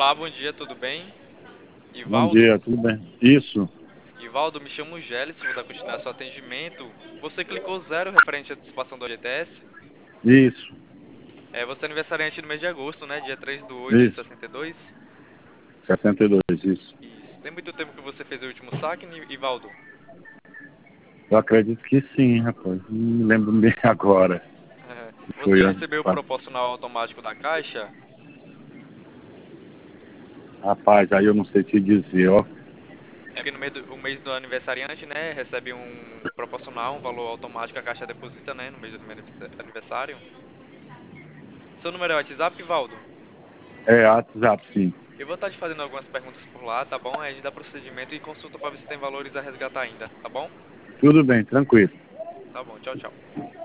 Olá, bom dia, tudo bem? Bom Ivaldo? dia, tudo bem? Isso, Ivaldo, me chamo Gélis, vou dar continuação ao atendimento. Você clicou zero referente à antecipação do FGTS? isso, Você é aniversariante no mês de agosto, né? Dia 3 do 8 de isso, 62. 62, isso. Isso. Tem muito tempo que você fez o último saque, Ivaldo? Eu acredito que sim, rapaz. Não me lembro bem agora. Você Foi já ano recebeu o passado. proporcional automático da Caixa? Rapaz, aí eu não sei te dizer, ó. É porque no mês o mês do aniversariante, né? Recebe um proporcional, um valor automático que a Caixa deposita, né? No mês do meu aniversário. Seu número é o WhatsApp, Ivaldo? É WhatsApp, sim. Eu vou estar te fazendo algumas perguntas por lá, tá bom? Aí a gente dá procedimento e consulta pra ver se tem valores a resgatar ainda, tá bom? Tudo bem, tranquilo. Tá bom, tchau, tchau.